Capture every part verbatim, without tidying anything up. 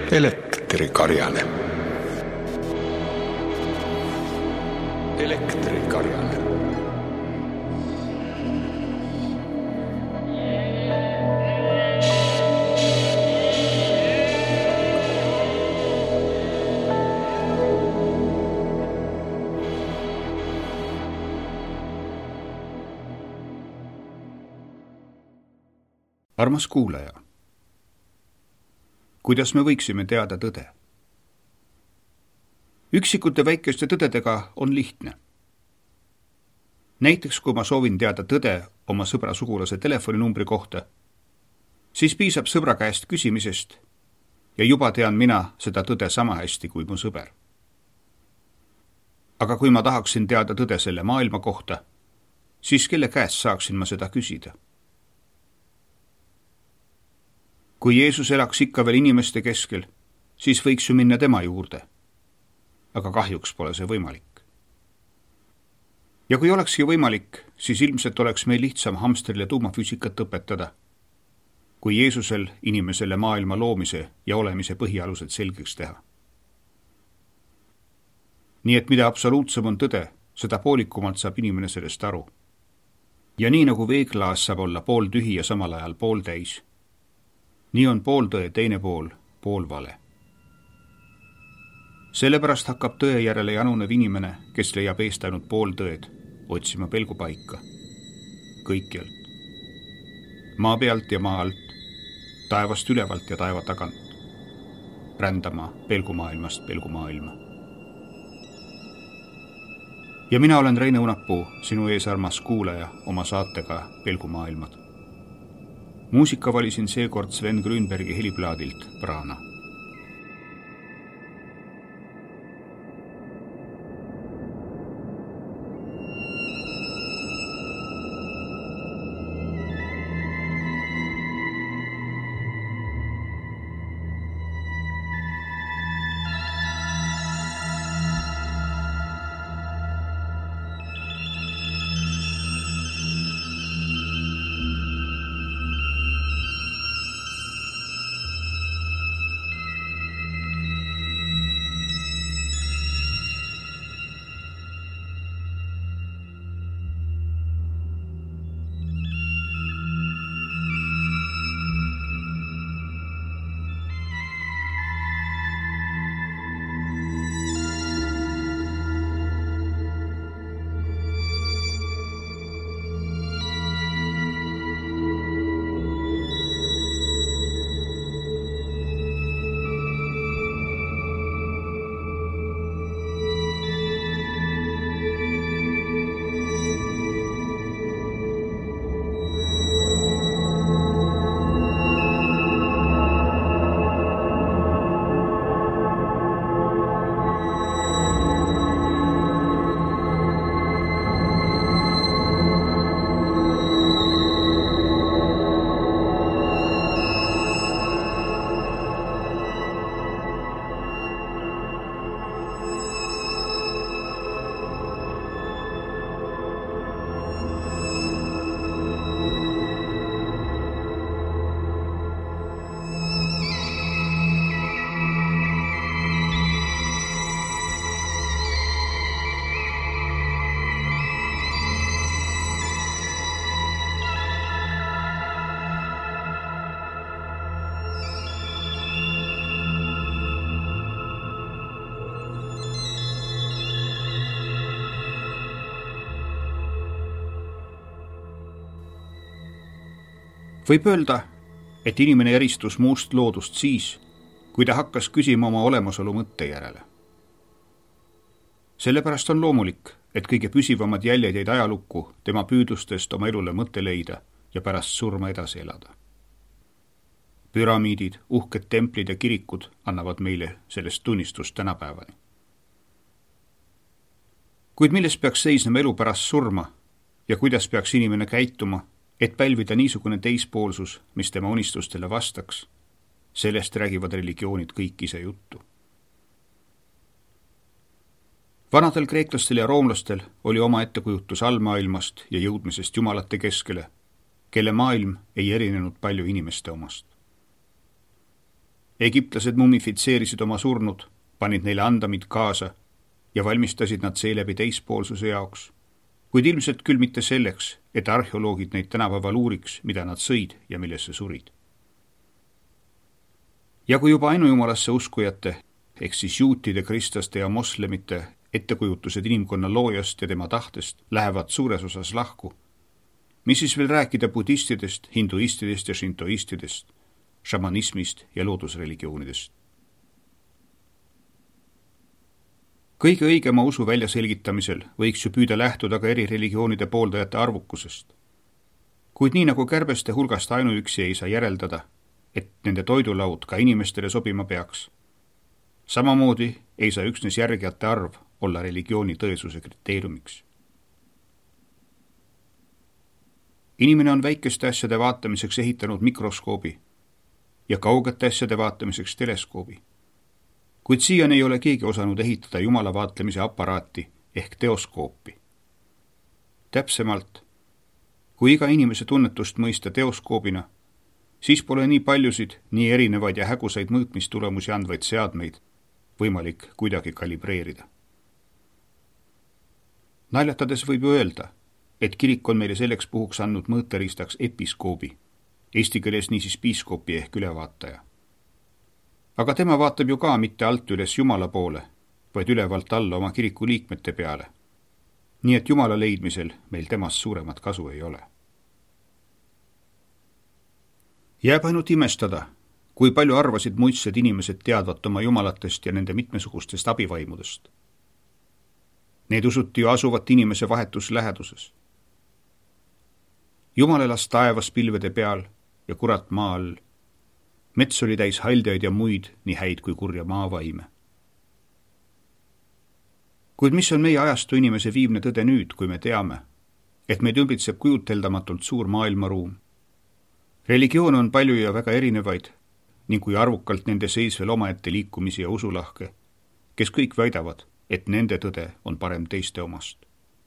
Elektrikarjane. Elektrikarjane. Armas kuulaja, kuidas me võiksime teada tõde? Üksikute väikeste tõdedega on lihtne. Näiteks, kui ma soovin teada tõde oma sõbra sugulase telefoninumbri kohta, siis piisab sõbra käest küsimisest ja juba tean mina seda tõde sama hästi kui mu sõber. Aga kui ma tahaksin teada tõde selle maailma kohta, siis kelle käest saaksin ma seda küsida? Kui Jeesus elaks ikka veel inimeste keskel, siis võiks ju minna tema juurde. Aga kahjuks pole see võimalik. Ja kui olekski võimalik, siis ilmselt oleks meil lihtsam hamstrile tuumafüüsikat õpetada, kui Jeesusel inimesele maailma loomise ja olemise põhialused selgeks teha. Nii et mida absoluutsem on tõde, seda poolikumalt saab inimene sellest aru. Ja nii nagu veeklaas saab olla pool tühi ja samal ajal pool täis, nii on pooltõe teine pool, pool vale. Sellepärast hakkab tõe järele janunev inimene, kes leiab eest ainult pooltõed, otsima pelgupaika. Kõikjalt. Maa pealt ja maa alt, taevast ülevalt ja taeva tagant. Rändama pelgumaailmast pelgumaailma. Ja mina olen Reine Unapuu, sinu ees armas kuulaja oma saatega Pelgumaailmad. Muusika valisin seekord Sven Grünbergi heliplaadilt Prana. Võib öelda, et inimene eristus muust loodust siis, kui ta hakkas küsima oma olemasolu mõtte järele. Sellepärast on loomulik, et kõige püsivamad jäljed jäid ajalukku tema püüdlustest oma elule mõtte leida ja pärast surma edasi elada. Püramiidid, uhked templid ja kirikud annavad meile sellest tunnistust tänapäevani. Kuid milles peaks seisnema elu pärast surma ja kuidas peaks inimene käituma, et pälvida niisugune teispoolsus, mis tema unistustele vastaks, sellest räägivad religioonid kõik ise juttu. Vanadel kreeklastel ja roomlastel oli oma ettekujutus allmaailmast ja jõudmisest jumalate keskele, kelle maailm ei erinenud palju inimeste omast. Egiptlased mummifitseerisid oma surnud, panid neile andamid kaasa ja valmistasid nad seeläbi teispoolsuse jaoks, kuid ilmselt küll mitte selleks, et arheoloogid neid tänapäeval uuriks, mida nad sõid ja millesse surid. Ja kui juba ainujumalasse uskujate, ehk siis juutide, kristlaste ja moslemite ettekujutused inimkonna loojast ja tema tahtest lähevad suures osas lahku, mis siis veel rääkida budistidest, hinduistidest ja šintoistidest, šamanismist ja loodusreligioonidest. Kõige õigema usu väljaselgitamisel võiks ju püüda lähtuda ka eri religioonide pooldajate arvukusest. Kuid nii nagu kärbeste hulgast ainuüksi ei saa järeldada, et nende toidulaud ka inimestele sobima peaks, samamoodi ei saa üksnes järgijate arv olla religiooni tõesuse kriteeriumiks. Inimene on väikeste asjade vaatamiseks ehitanud mikroskoobi ja kaugete asjade vaatamiseks teleskoobi. Kuid siiani ei ole keegi osanud ehitada Jumala vaatlemise aparaati ehk teoskoopi. Täpsemalt, kui iga inimese tunnetust mõista teoskoobina, siis pole nii paljusid, nii erinevaid ja hägusaid mõõtmistulemusi andvaid seadmeid võimalik kuidagi kalibreerida. Naljatades võib ju öelda, et kirik on meile selleks puhuks andnud mõõteriistaks episkoobi, eesti keeles niisiis piiskoopi ehk ülevaataja. Aga tema vaatab ju ka mitte alt üles Jumala poole, vaid ülevalt alla oma kiriku liikmete peale. Nii et Jumala leidmisel meil temast suuremat kasu ei ole. Jääb ainult imestada, kui palju arvasid muistsed inimesed teadvat oma jumalatest ja nende mitmesugustest abivaimudest. Neid usuti ju asuvat inimese vahetus läheduses. Jumal elas taevas pilvede peal ja kurat maa all. Mets oli täis haldjaid ja muid, nii häid kui kurja maavaime. Kuid mis on meie ajastu inimese viimne tõde nüüd, kui me teame, et meid ümbritseb kujuteldamatult suur maailmaruum? Religioon on palju ja väga erinevaid, ning kui arvukalt nende seis veel omaette liikumisi ja usulahke, kes kõik väidavad, et nende tõde on parem teiste omast.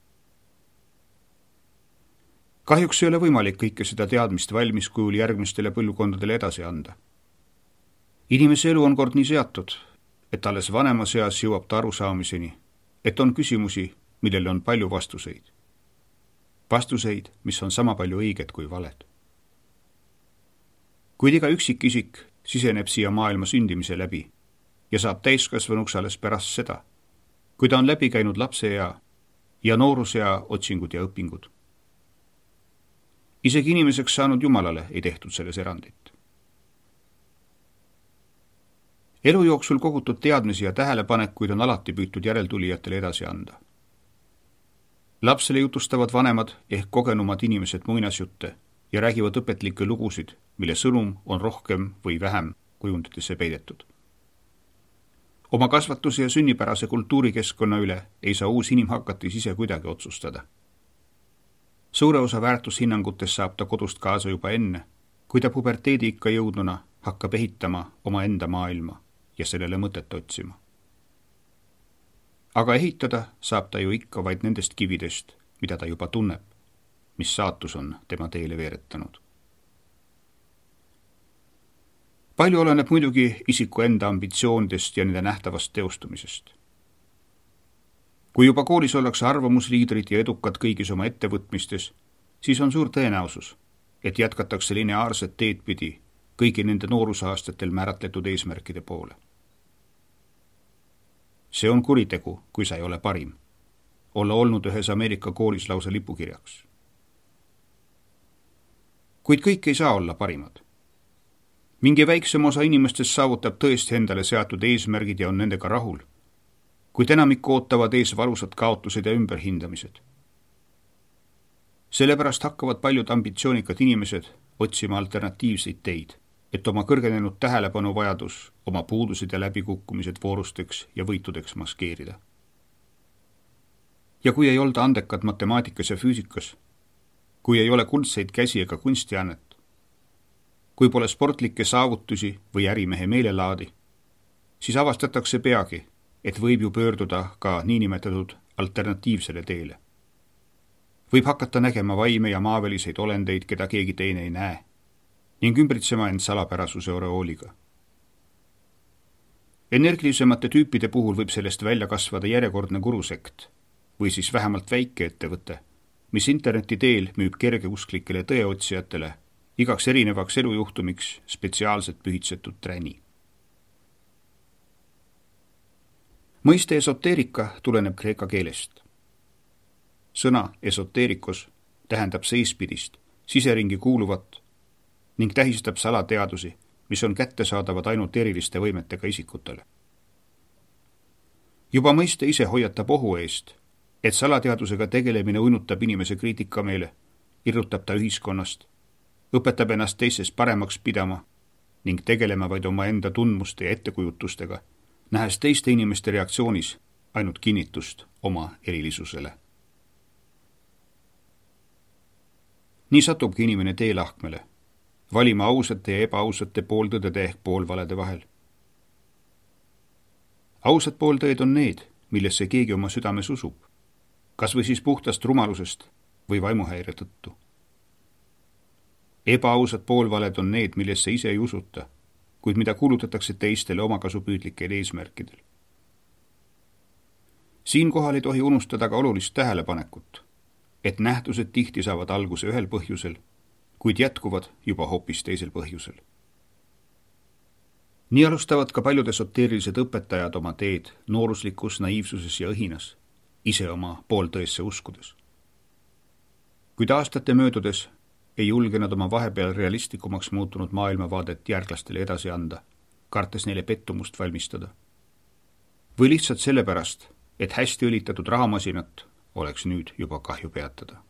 Kahjuks ei ole võimalik kõike seda teadmist valmis kujul järgmistele põlvkondadele edasi anda. Inimese elu on kord nii seatud, et alles vanema seas jõuab ta arusaamiseni, et on küsimusi, millele on palju vastuseid. Vastuseid, mis on sama palju õiged kui valed. Kuid iga üksikisik siseneb siia maailma sündimise läbi ja saab täiskasvanuks alles pärast seda, kui ta on läbi käinud lapseea ja noorusea otsingud ja õpingud. Isegi inimeseks saanud Jumalale ei tehtud selles erandit. Elu jooksul kogutud teadmisi ja tähelepanekuid on alati püütud järeltulijatele edasi anda. Lapsele jutustavad vanemad ehk kogenumad inimesed muinasjutte ja räägivad õpetlikke lugusid, mille sõnum on rohkem või vähem kujunditesse peidetud. Oma kasvatuse ja sünnipärase kultuurikeskkonna üle ei saa uus inimhakatis ise kuidagi otsustada. Suure osa väärtushinnangutes saab ta kodust kaasa juba enne, kui ta puberteedi ikka jõudnuna hakkab ehitama oma enda maailma ja sellele mõtet otsima. Aga ehitada saab ta ju ikka vaid nendest kividest, mida ta juba tunneb, mis saatus on tema teele veeretanud. Palju oleneb muidugi isiku enda ambitsioonidest ja nende nähtavast teostumisest. Kui juba koolis ollakse arvamusliidrid ja edukad kõigis oma ettevõtmistes, siis on suur tõenäosus, et jätkatakse lineaarset teed pidi kõigi nende noorusaastatel määratletud eesmärkide poole. See on kuritegu, kui sa ei ole parim. Olla olnud ühes Ameerika koolis lausa lipukirjaks. Kuid kõik ei saa olla parimad. Mingi väiksem osa inimestest saavutab tõesti endale seatud eesmärgid ja on nendega rahul, kuid enamik ootavad ees valusad kaotused ja ümberhindamised. Sellepärast hakkavad paljud ambitsioonikad inimesed otsima alternatiivseid teid, et oma kõrgenenud tähelepanu vajadus, oma puudused ja läbikukkumised voorusteks ja võitudeks maskeerida. Ja kui ei olda andekad matemaatikas ja füüsikas, kui ei ole kuldseid käsi ega kunstiannet, kui pole sportlikke saavutusi või ärimehe meelelaadi, siis avastatakse peagi, et võib ju pöörduda ka niinimetatud alternatiivsele teele. Võib hakata nägema vaime ja maaväliseid olendeid, keda keegi teine ei näe, ning ümbritsema end salapärasuse oreooliga. Energilisemate tüüpide puhul võib sellest välja kasvada järjekordne gurusekt või siis vähemalt väike ettevõte, mis interneti teel müüb kergeusklikele tõeotsijatele igaks erinevaks elujuhtumiks spetsiaalselt pühitsetud träni. Mõiste esoteerika tuleneb kreeka keelest. Sõna esoteerikos tähendab seespidist, siseringi kuuluvat ning tähistab salateadusi, mis on kättesaadavad ainult eriliste võimetega isikutele. Juba mõiste ise hoiatab ohu eest, et salateadusega tegelemine uinutab inimese kriitikameele, irrutab ta ühiskonnast, õpetab ennast teisest paremaks pidama ning tegelema vaid oma enda tundmuste ja ettekujutustega, nähes teiste inimeste reaktsioonis ainult kinnitust oma erilisusele. Nii satubki inimene teelahkmele, valima ausate ja ebaausate pooltõdede ehk poolvalede vahel. Ausad pooltõed on need, millesse keegi oma südames usub, kas või siis puhtast rumalusest või vaimuhäire tõttu. Ebaausad poolvaled on need, millesse ise ei usuta, kuid mida kuulutatakse teistele omakasupüüdlikel eesmärkidel. Siinkohal ei tohi unustada ka olulist tähelepanekut, et nähtused tihti saavad alguse ühel põhjusel, kuid jätkuvad juba hoopis teisel põhjusel. Nii alustavad ka paljud esoteerilised õpetajad oma teed nooruslikus naiivsuses ja õhinas, ise oma pooltõesse uskudes. Kuid aastate möödudes ei julge nad oma vahepeal realistlikumaks muutunud maailmavaadet järglastele edasi anda, kartes neile pettumust valmistada. Või lihtsalt sellepärast, et hästi õlitatud rahamasinat oleks nüüd juba kahju peatada.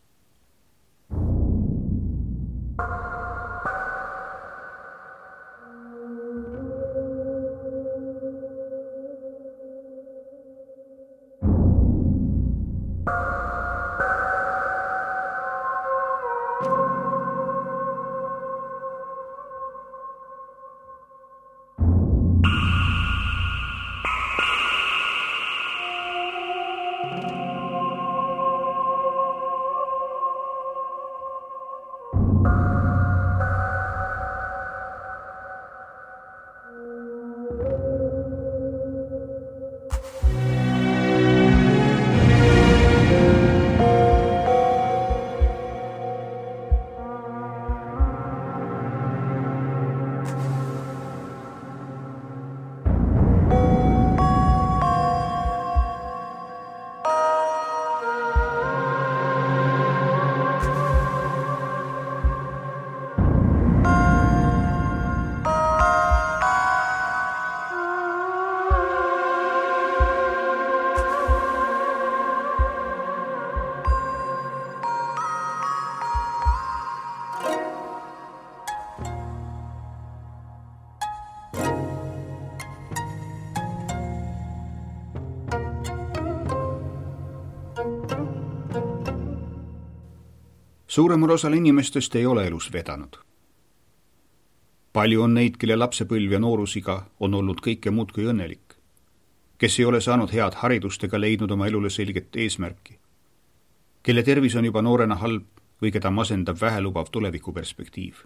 Suuremal osal inimestest ei ole elus vedanud. Palju on neid, kelle lapsepõlv ja noorusiga on olnud kõike muud kui õnnelik, kes ei ole saanud head haridust ega leidnud oma elule selget eesmärki, kelle tervis on juba noorena halb või keda masendab vähelubav tulevikuperspektiiv.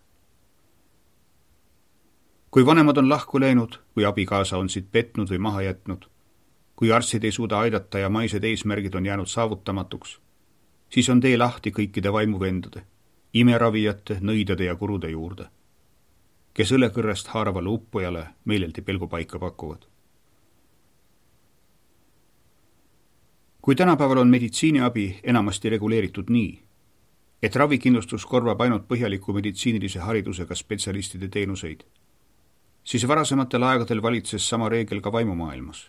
Kui vanemad on lahku läinud või abikaasa on siit petnud või maha jätnud, kui arstid ei suuda aidata ja maised eesmärgid on jäänud saavutamatuks, siis on tee lahti kõikide vaimuvendade, imeravijate, nõidade ja kurude juurde, kes õlekõrrest haaravale uppujale meeleldi pelgupaika pakuvad. Kui tänapäeval on meditsiiniabi enamasti reguleeritud nii, et ravikindlustus korvab ainult põhjaliku meditsiinilise haridusega spetsialistide teenuseid, siis varasematel aegadel valitses sama reegel ka vaimumaailmas.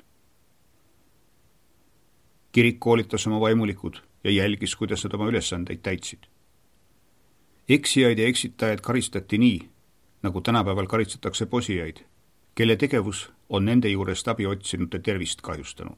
Kirik koolitas oma vaimulikud ja jälgis, kuidas nad oma ülesandeid täitsid. Eksijaid ja eksitajaid karistati nii, nagu tänapäeval karistatakse posijaid, kelle tegevus on nende juurest abi otsinute tervist kahjustanud.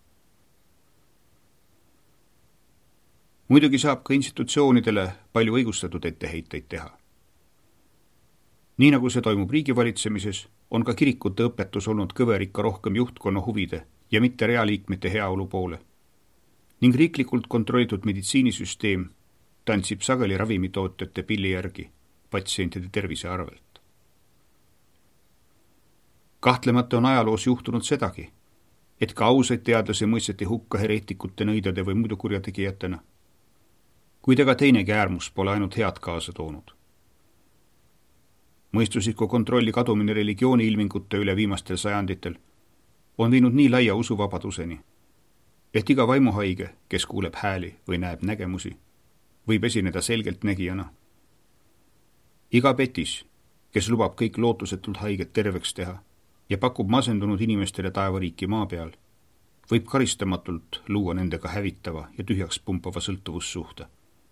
Muidugi saab ka institutsioonidele palju õigustatud etteheiteid teha. Nii nagu see toimub riigivalitsemises, on ka kirikute õpetus olnud kõverikka rohkem juhtkonna huvide ja mitte realiikmete heaolu poole. Ning riiklikult kontrollitud meditsiinisüsteem tantsib sageli ravimitootjate pilli järgi patsientide tervise arvelt. Kahtlemata on ajaloos juhtunud sedagi, et ka ausaid teadlasi mõisteti hukka hereetikute, nõidade või muidu kurjategijatena. Kuid ega teinegi äärmus pole ainult head kaasa toonud. Mõistusliku kontrolli kadumine religiooni ilmingute üle viimastel sajanditel on viinud nii laia usuvabaduseni, et iga vaimuhaige, kes kuuleb hääli või näeb nägemusi, võib esineda selgelt nägijana. Iga petis, kes lubab kõik lootusetult haiget terveks teha ja pakub masendunud inimestele taevariiki maa peal, võib karistamatult luua nendega hävitava ja tühjaks pumpava sõltuvussuhte.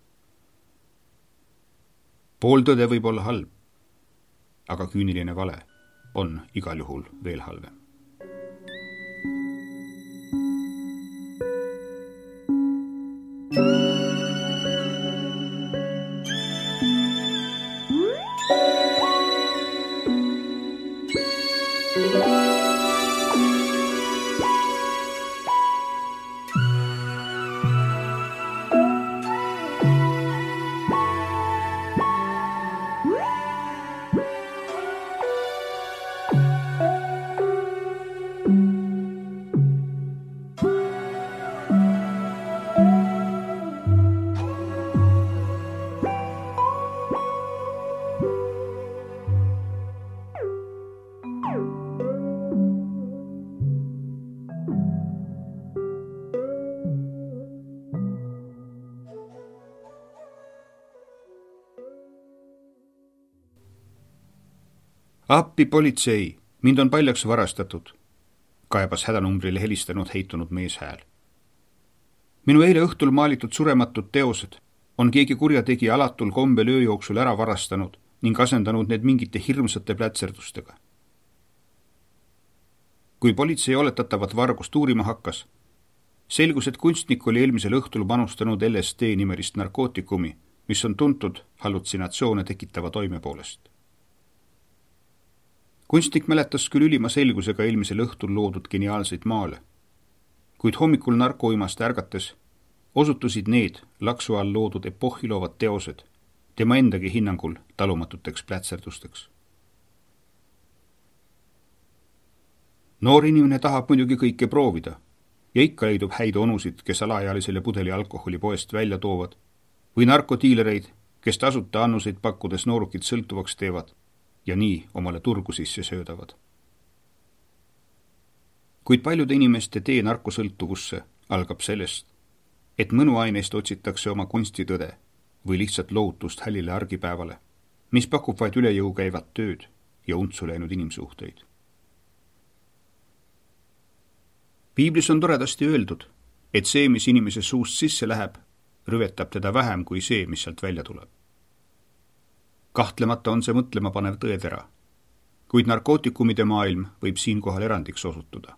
Pooltõde võib olla halb, aga küüniline vale on igal juhul veel halvem. Appi politsei, mind on paljaks varastatud, kaebas hädanumbrile helistanud heitunud meeshääl. Minu eile õhtul maalitud surematud teosed on keegi kurjategija alatul kombel öö jooksul ära varastanud ning asendanud need mingite hirmsate plätserdustega. Kui politsei oletatavat vargust uurima hakkas, selgus, et kunstnik oli eelmisel õhtul panustanud L S D nimelist narkootikumi, mis on tuntud hallutsinatsioone tekitava toime poolest. Kunstnik mäletas küll ülima selgusega eelmisel õhtul loodud geniaalseid maale, kuid hommikul narkoimast ärgates osutusid need laksu all loodud epohhiloovad teosed tema endagi hinnangul talumatuteks plätserdusteks. Noor inimene tahab muidugi kõike proovida ja ikka leidub häid onusid, kes alaealisele pudeli alkoholi poest välja toovad või narkotiilereid, kes tasuta annuseid pakkudes noorukid sõltuvaks teevad ja nii omale turgu sisse söödavad. Kuid paljude inimeste tee narkosõltuvusse algab sellest, et mõnuaineist otsitakse oma kunstitõde või lihtsalt lootust hälile argipäevale, mis pakub vaid üle jõu käivat tööd ja untsu läinud inimsuhteid. Piiblis on toredasti öeldud, et see, mis inimese suust sisse läheb, rüvetab teda vähem kui see, mis sealt välja tuleb. Kahtlemata on see mõtlema panev tõetera, kuid narkootikumide maailm võib siinkohal erandiks osutuda.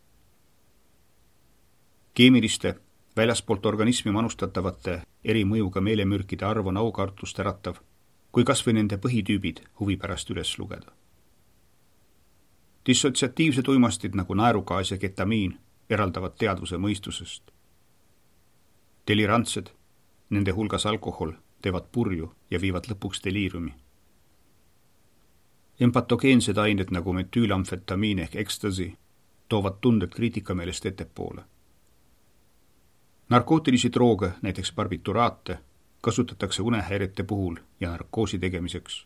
Keemiliste, väljaspoolt organismi manustatavate eri mõjuga meelemürkide arv on aukartust äratav, kui kas või nende põhitüübid huvi pärast üles lugeda. Dissotsiatiivsed uimastid nagu naerugaas ja ketamiin eraldavad teadvuse mõistusest. Delirantsed, nende hulgas alkohol, teevad purju ja viivad lõpuks deliiriumi. Empatogeensed ained nagu metüülamfetamiin ehk ekstasi toovad tunded kriitikameelest ettepoole. Narkootilisi drooge, näiteks barbituraate, kasutatakse unehäirete puhul ja narkoosi tegemiseks.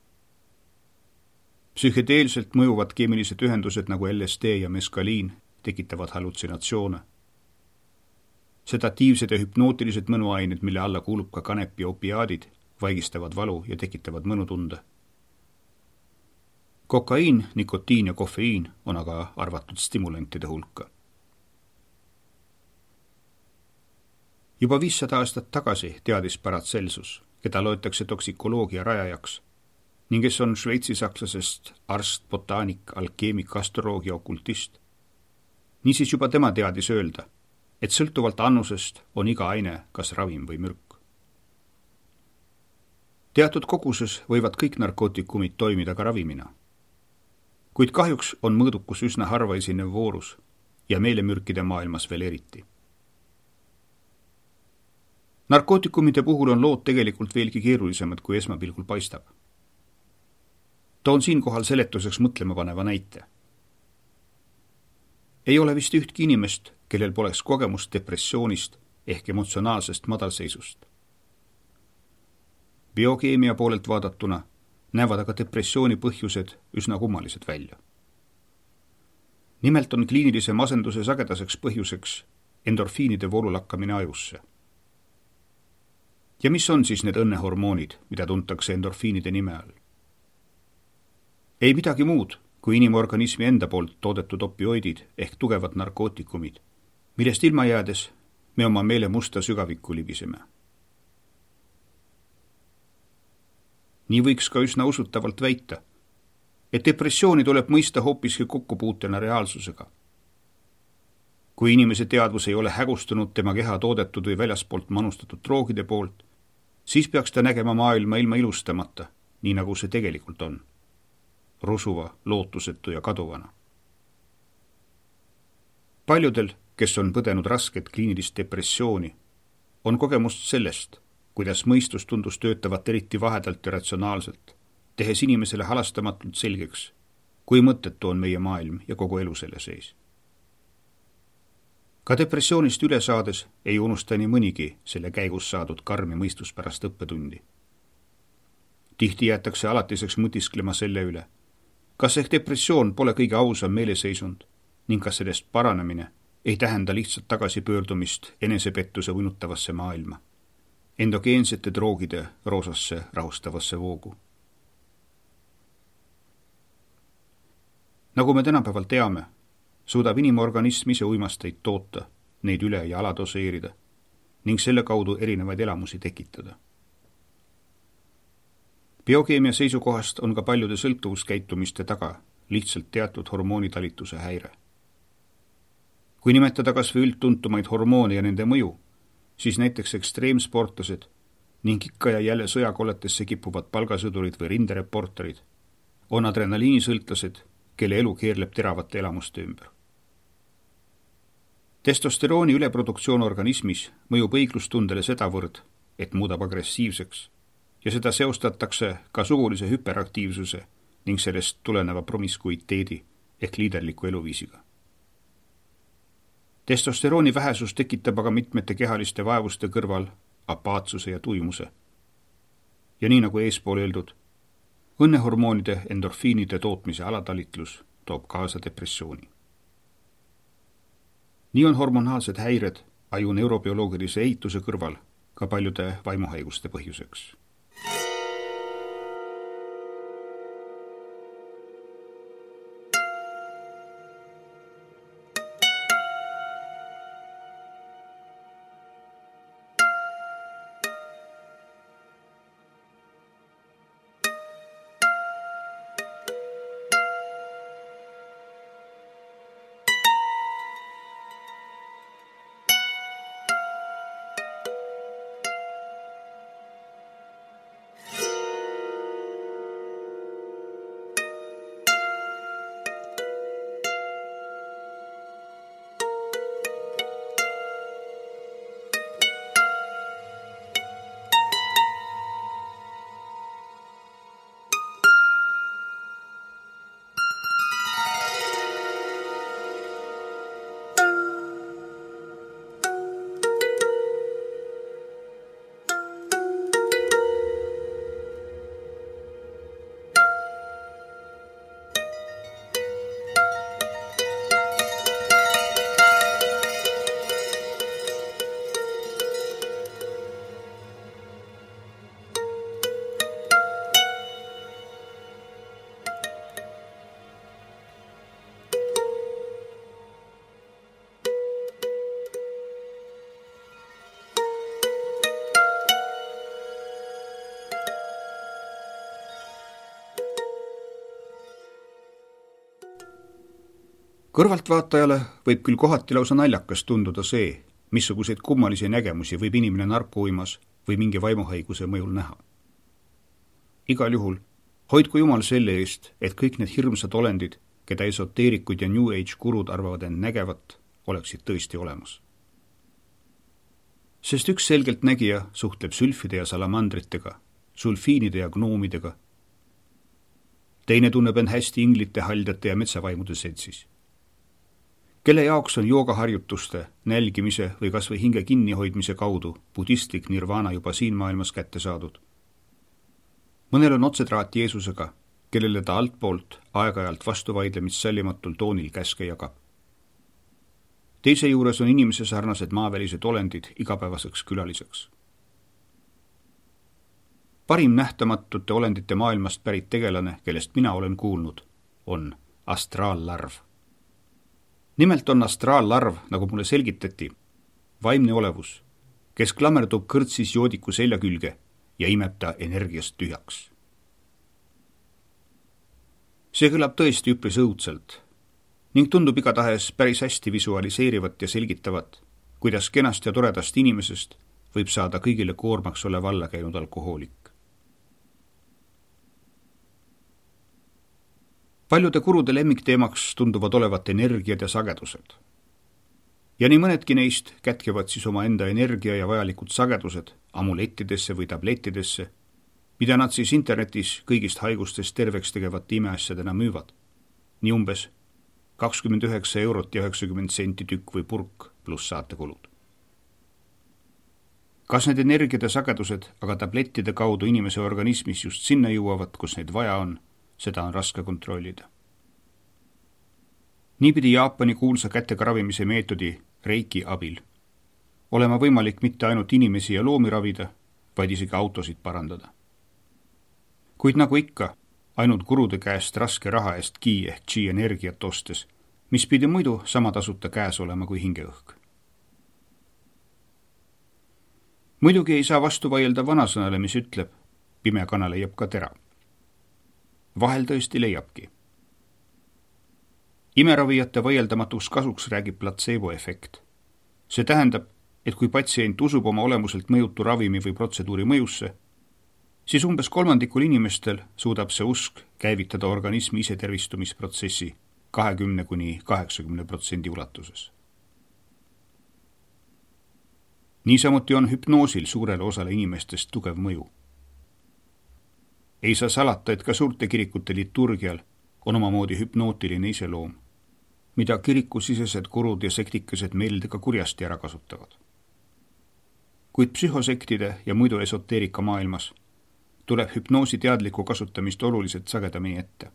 Psühhedeelselt mõjuvad keemilised ühendused nagu L S D ja meskaliin tekitavad hallutsinatsioone. Sedatiivsed ja hüpnootilised mõnuained, mille alla kuulub ka kanep ja opiaadid, vaigistavad valu ja tekitavad mõnutunde. Kokaiin, nikotiin ja kofeiin on aga arvatud stimulantide hulka. Juba viissada aastat tagasi teadis Paracelsus, keda loetakse toksikoloogia rajajaks, ning kes on Šveitsi sakslasest arst, botaanik, alkeemik, astroloog ja okultist. Niisiis juba tema teadis öelda, et sõltuvalt annusest on iga aine kas ravim või mürk. Teatud koguses võivad kõik narkootikumid toimida ka ravimina, kuid kahjuks on mõõdukus üsna harva esinev voorus ja meelemürkide maailmas veel eriti. Narkootikumide puhul on lood tegelikult veelgi keerulisemad, kui esmapilgul paistab. Toon siinkohal seletuseks mõtlema paneva näite. Ei ole vist ühtki inimest, kellel poleks kogemust depressioonist ehk emotsionaalsest madalseisust. Biokeemia poolelt vaadatuna näevad aga depressiooni põhjused üsna kummalised välja. Nimelt on kliinilise masenduse sagedaseks põhjuseks endorfiinide voolu lakkamine ajusse. Ja mis on siis need õnnehormoonid, mida tuntakse endorfiinide nime all? Ei midagi muud kui inimorganismi enda poolt toodetud opioidid ehk tugevad narkootikumid, millest ilma jäädes me oma meele musta sügavikku libiseme. Nii võiks ka üsna usutavalt väita, et depressiooni tuleb mõista hoopiski kokkupuutena reaalsusega. Kui inimese teadvus ei ole hägustunud tema keha toodetud või väljaspoolt manustatud droogide poolt, siis peaks ta nägema maailma ilma ilustamata, nii nagu see tegelikult on. Rusuva, lootusetu ja kaduvana. Paljudel, kes on põdenud rasket kliinilist depressiooni, on kogemust sellest, kuidas mõistus tundus töötavat eriti vahedalt ja ratsionaalselt, tehes inimesele halastamatult selgeks, kui mõttetu on meie maailm ja kogu elu selle sees. Ka depressioonist üle saades ei unusta nii mõnigi selle käigus saadud karmi mõistuspärast õppetundi. Tihti jäetakse alatiseks mõtisklema selle üle, kas ehk depressioon pole kõige ausam meeleseisund ning kas sellest paranemine ei tähenda lihtsalt tagasipöördumist enesepettuse unutavasse maailma, endogeensete droogide roosasse rahustavasse voogu. Nagu me tänapäeval teame, suudab inimorganism ise uimasteid toota, neid üle ja aladoseerida ning selle kaudu erinevaid elamusi tekitada. Biokeemia seisukohast on ka paljude sõltuvuskäitumiste taga lihtsalt teatud hormoonitalituse häire. Kui nimetada kas või üldtuntumaid hormoone ja nende mõju, siis näiteks ekstreemsportlased ning ikka ja jälle sõjakolletesse kippuvad palgasõdurid või rindereporterid on adrenaliinisõltlased, kelle elu keerleb teravate elamuste ümber. Testosterooni üleproduktsioon organismis mõjub õiglustundele sedavõrd, et muudab agressiivseks ja seda seostatakse ka sugulise hüperaktiivsuse ning sellest tuleneva promiskuiteedi ehk liiderliku eluviisiga. Testosterooni vähesus tekitab aga mitmete kehaliste vaevuste kõrval apaatsuse ja tuimuse. Ja nii nagu eespool öeldud, õnnehormoonide endorfiinide tootmise alatalitlus toob kaasa depressiooni. Nii on hormonaalsed häired aju neurobioloogilise ehituse kõrval ka paljude vaimuhaiguste põhjuseks. Kõrvaltvaatajale võib küll kohati lausa naljakas tunduda see, missuguseid kummalisi nägemusi võib inimene narkouimas või mingi vaimuhaiguse mõjul näha. Igal juhul hoidku Jumal selle eest, et kõik need hirmsad olendid, keda esoteerikud ja New Age gurud arvavad end nägevat, oleksid tõesti olemas. Sest üks selgelt nägija suhtleb sülfide ja salamandritega, sulfiinide ja gnoomidega. Teine tunneb end hästi inglite, haldjate ja metsavaimude setsis. kelle jaoks on joogaharjutuste, nälgimise või kas või hinge kinnihoidmise kaudu budistlik nirvana juba siin maailmas kätte saadud. Mõnel on otsetraat Jeesusega, kellele ta altpoolt aeg-ajalt vastuvaidlemist sallimatul toonil käske jagab. Teise juures on inimese sarnased maavälised olendid igapäevaseks külaliseks. Parim nähtamatute olendite maailmast pärit tegelane, kellest mina olen kuulnud, on astraallarv. Nimelt on astraallarv, nagu mulle selgitati, vaimne olevus, kes klammerdub kõrtsis joodiku selja külge ja imeb ta energiast tühjaks. See kõlab tõesti üpris õudselt ning tundub igatahes päris hästi visualiseerivat ja selgitavat, kuidas kenast ja toredast inimesest võib saada kõigile koormaks olev alla käinud alkohoolik. Paljude kurude lemmikteemaks tunduvad olevat energiad ja sagedused. Ja nii mõnedki neist kätkevad siis oma enda energia ja vajalikud sagedused amulettidesse või tablettidesse, mida nad siis internetis kõigist haigustest terveks tegevate imeasjadena müüvad. Nii umbes kakskümmend üheksa eurot ja üheksakümmend senti tükk või purk pluss saatekulud. Kas need energiad ja sagedused aga tablettide kaudu inimese organismis just sinna jõuavad, kus neid vaja on, seda on raske kontrollida. Niipidi Jaapani kuulsa kätega ravimise meetodi reiki abil olema võimalik mitte ainult inimesi ja loomi ravida, vaid isegi autosid parandada. Kuid nagu ikka, ainult kurude käest raske raha eest ki ehk chi energiat ostes, mis pidi muidu sama tasuta käes olema kui hingeõhk. Muidugi ei saa vastu vaielda vanasõnale, mis ütleb, pime kana leiab ka tera. Vahel tõesti leiabki. Imeravijate vaieldamatuks kasuks räägib platseebo-efekt. See tähendab, et kui patsient usub oma olemuselt mõjutu ravimi või protseduuri mõjusse, siis umbes kolmandikul inimestel suudab see usk käivitada organismi isetervistumisprotsessi kahekümne kuni kaheksakümne protsendi ulatuses. Niisamuti on hüpnoosil suurele osale inimestest tugev mõju. Ei saa salata, et ka suurte kirikute liturgial on omamoodi hüpnootiline iseloom, mida kirikusisesed kurud ja sektikesed meeldega kurjasti ära kasutavad. Kuid psühhosektide ja muidu esoteerika maailmas tuleb hüpnoosi teadlikku kasutamist oluliselt sagedamini ette.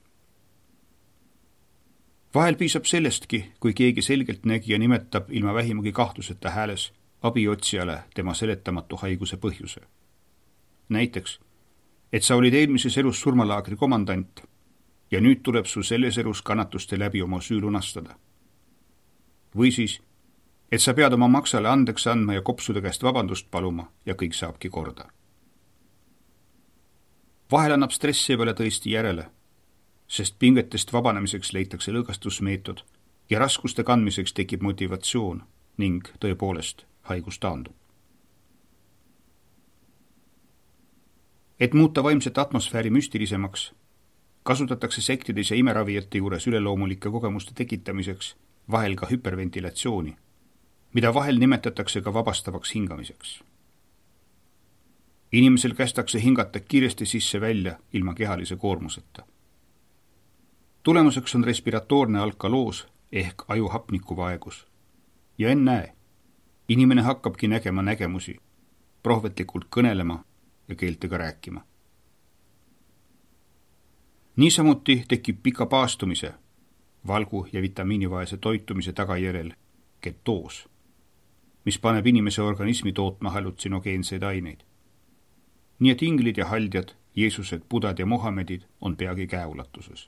Vahel piisab sellestki, kui keegi selgelt nägi ja nimetab ilma vähimagi kahtluseta hääles abiotsijale tema seletamatu haiguse põhjuse. Näiteks, et sa olid eelmises elus surmalaagri komandant ja nüüd tuleb su selles elus kannatuste läbi oma süü lunastada. Või siis, et sa pead oma maksale andeks andma ja kopsude käest vabandust paluma ja kõik saabki korda. Vahel annab stress seepeale tõesti järele, sest pingetest vabanemiseks leitakse lõõgastusmeetod ja raskuste kandmiseks tekib motivatsioon ning tõepoolest haigus taandub. Et muuta vaimset atmosfääri müstilisemaks, kasutatakse sektides ja imeravijate juures üleloomulike kogemuste tekitamiseks vahel ka hüperventilatsiooni, mida vahel nimetatakse ka vabastavaks hingamiseks. Inimesel kästakse hingata kiiresti sisse välja ilma kehalise koormuseta. Tulemuseks on respiratoorne alkaloos ehk aju hapnikuvaegus. Ja ennäe, inimene hakkabki nägema nägemusi, prohvetlikult kõnelema ja keeltega rääkima. Niisamuti tekib pika paastumise, valgu ja vitamiinivaese toitumise tagajärjel ketoos, mis paneb inimese organismi tootma hallutsinogeenseid aineid. Nii et inglid ja haldjad, Jeesused, Budad ja Mohamedid on peagi käeulatuses.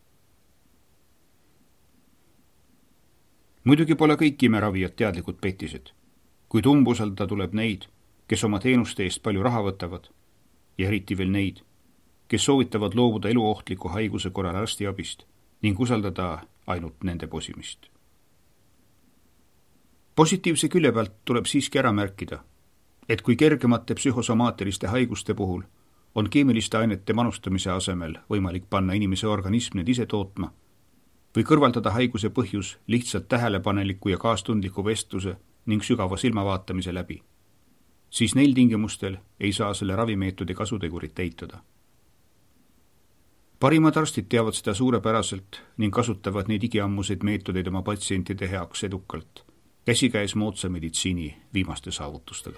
Muidugi pole kõik imeravijad teadlikud petised, kuid umbusaldada tuleb neid, kes oma teenuste eest palju raha võtavad ja eriti veel neid, kes soovitavad loobuda eluohtliku haiguse korral arstiabist ning usaldada ainult nende posimist. Positiivse külje pealt tuleb siiski ära märkida, et kui kergemate psühhosomaatiliste haiguste puhul on keemiliste ainete manustamise asemel võimalik panna inimese organism need ise tootma või kõrvaldada haiguse põhjus lihtsalt tähelepaneliku ja kaastundliku vestluse ning sügava silmavaatamise läbi, siis neil tingimustel ei saa selle ravimeetodi kasutegurit eitada. parimad arstid teavad seda suurepäraselt ning kasutavad neid igiammuseid meetodeid oma patsientide heaks edukalt, käsikäes moodsa meditsiini viimaste saavutustega.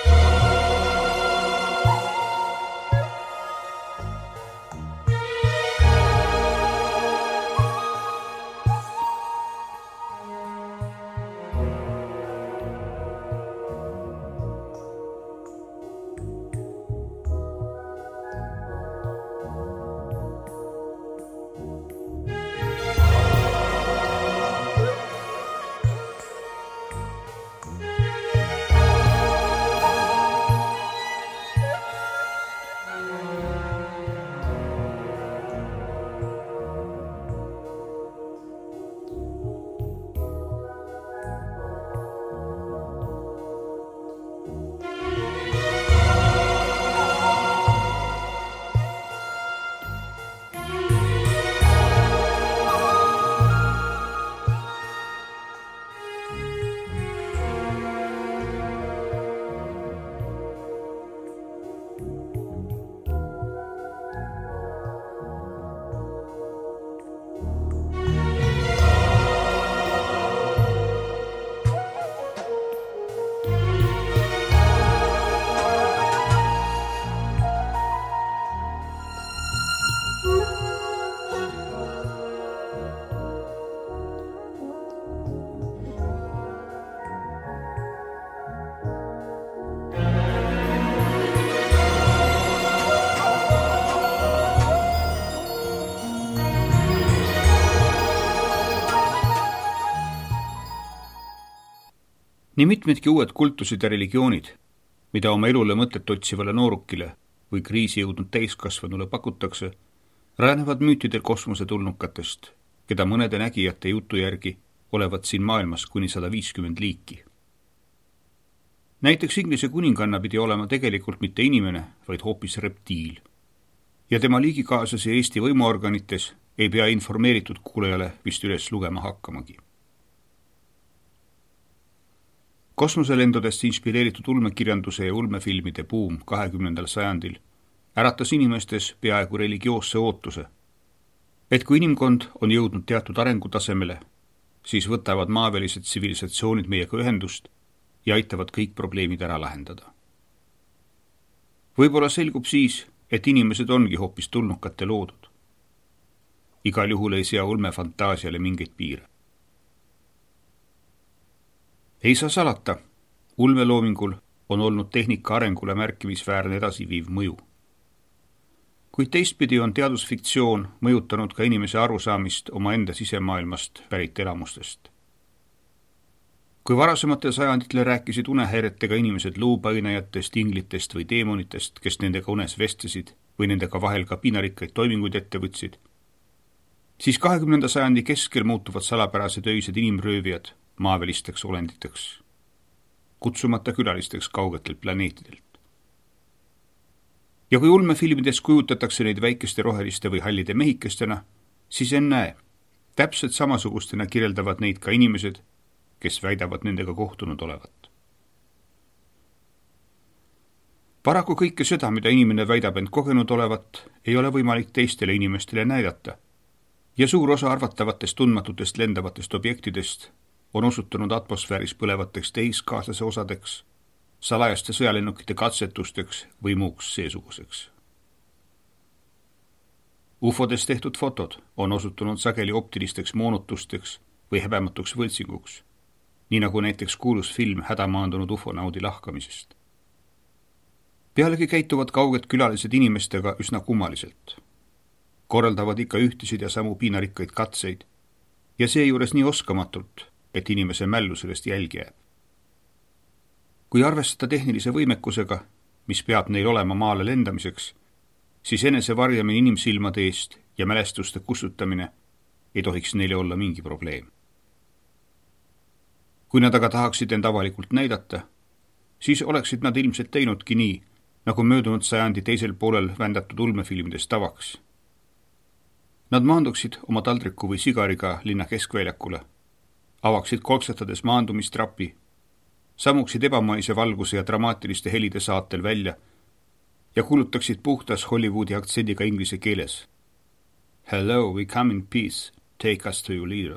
Nii mitmedki uued kultusid ja religioonid, mida oma elule mõtet otsivale noorukile või kriisi jõudnud täiskasvanule pakutakse, rajanevad müütidel kosmosetulnukatest, keda mõnede nägijate jutu järgi olevat siin maailmas kuni sada viiskümmend liiki. Näiteks Inglise kuninganna pidi olema tegelikult mitte inimene, vaid hoopis reptiil. Ja tema liigikaaslase Eesti võimuorganites ei pea informeeritud kuulajale vist üles lugema hakkamagi. Kosmoselendudest inspireeritud ulmekirjanduse ja ulmefilmide buum kahekümnendal sajandil äratas inimestes peaaegu religioosse ootuse, et kui inimkond on jõudnud teatud arengutasemele, siis võtavad maavälised tsivilisatsioonid meiega ühendust ja aitavad kõik probleemid ära lahendada. Võib-olla selgub siis, et inimesed ongi hoopis tulnukate loodud. Igal juhul ei sea ulmefantaasiale mingeid piire. Ei saa salata, ulmeloomingul on olnud tehnika arengule märkimisväärne edasiviiv mõju. Kuid teistpidi on teadusfiktsioon mõjutanud ka inimese arusaamist oma enda sisemaailmast pärit elamustest. Kui varasematel sajanditel rääkisid unehäiretega inimesed luupainajatest, inglitest või teemonitest, kes nendega unes vestlesid või nendega vahel ka piinarikkaid toiminguid ette võtsid, siis kahekümnenda sajandi keskel muutuvad salapärased öised inimröövijad maavälisteks olenditeks, kutsumata külalisteks kaugetelt planeetidelt. Ja kui ulmefilmides kujutatakse neid väikeste roheliste või hallide mehikestena, siis ennäe, täpselt samasugustena kirjeldavad neid ka inimesed, kes väidavad nendega kohtunud olevat. Paraku kõike seda, mida inimene väidab end kogenud olevat, ei ole võimalik teistele inimestele näidata ja suur osa arvatavatest tundmatutest lendavatest objektidest on osutunud atmosfääris põlevateks tehiskaaslase osadeks, salajaste sõjalennukite katsetusteks või muuks seesuguseks. Ufodes tehtud fotod on osutunud sageli optilisteks moonutusteks või häbematuks võltsinguks, nii nagu näiteks kuulus film hädamaandunud ufonaudi lahkamisest. Pealegi käituvad kauged külalised inimestega üsna kummaliselt. Korraldavad ikka ühtisid ja samu piinarikkaid katseid ja seejuures nii oskamatult, et inimese mällu sellest jälgi jääb. Kui arvestada tehnilise võimekusega, mis peab neil olema maale lendamiseks, siis enese varjamine inimsilmade eest ja mälestuste kustutamine ei tohiks neile olla mingi probleem. Kui nad aga tahaksid end avalikult näidata, siis oleksid nad ilmselt teinudki nii, nagu möödunud sajandi teisel poolel vändatud ulmefilmides tavaks. Nad maanduksid oma taldriku või sigariga linna keskväljakule, avaksid kolksetades maandumistrapi, sammuksid ebamaise valguse ja dramaatiliste helide saatel välja ja kuulutaksid puhtas Hollywoodi aktsendiga inglise keeles. Hello, we come in peace. Take us to your leader.